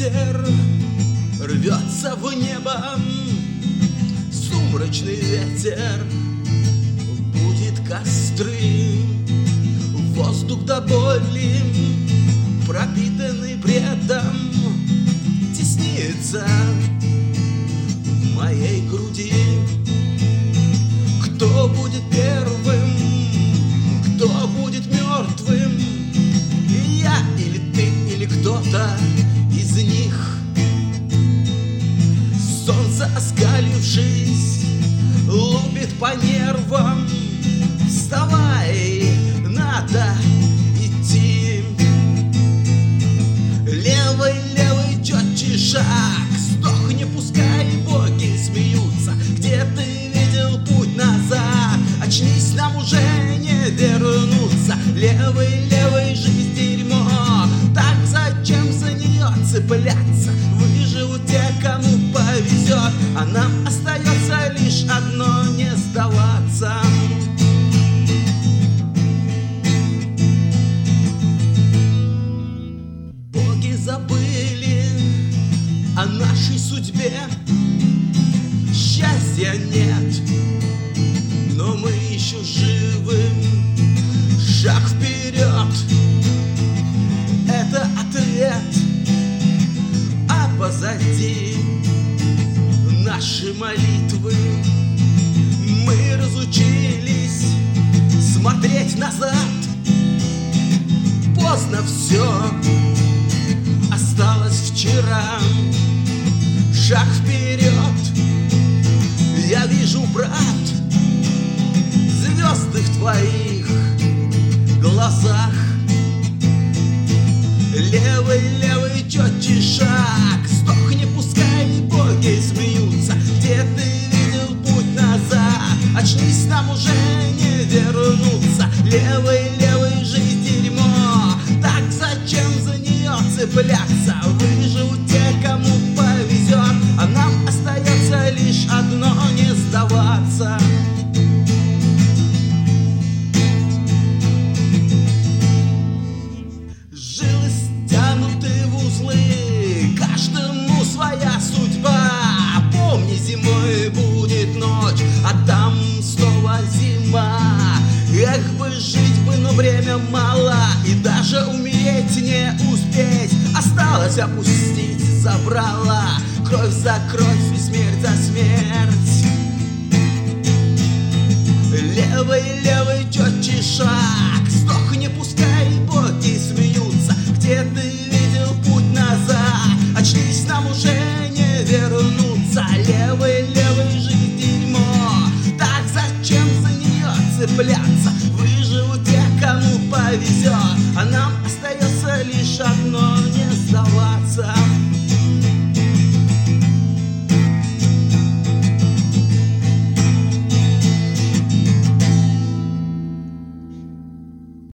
ветер рвется в небо, сумрачный ветер будет костры, воздух до боли, пропитанный бредом, теснится в моей груди. Кто будет первым, кто будет мертвым? Я или ты, или кто-то из них? Солнце, оскалившись, лупит по нервам. Вставай, надо идти. Левый, левый, четче шаг, сдохни, пускай боги смеются. Где ты видел путь назад? Очнись, нам уже не вернуться. Левый, левый, жизнь дерьмо, так зачем за нее цепляться? Выживут те, кому повезет, а нам остается лишь одно — не сдаваться. Боги забыли о нашей судьбе, счастья нет, но мы еще живы. Шаг вперед — это ответ, а позади наши молитвы. Мы разучились смотреть назад. Поздно все, осталось вчера. Шаг вперед, я вижу, брат, звезды в твоих глазах. Левый, левый, четче шаг, сдохни, пускай боги смеются. Где ты видел путь назад? Очнись, нам уже не вернуться. Левый, левый, жизнь дерьмо, так зачем за нее цепляться? Выживут те, кому повезет, а нам остается лишь одно — не сдаваться. Жилы стянуты в узлы, каждому своя судьба. Помни, зимой будет ночь, а там снова зима. Эх бы жить бы, но время мало, и даже умереть не успеть. Осталось опустить забрала, кровь за кровь и смерть за смерть. Левый, левый, четче шаг,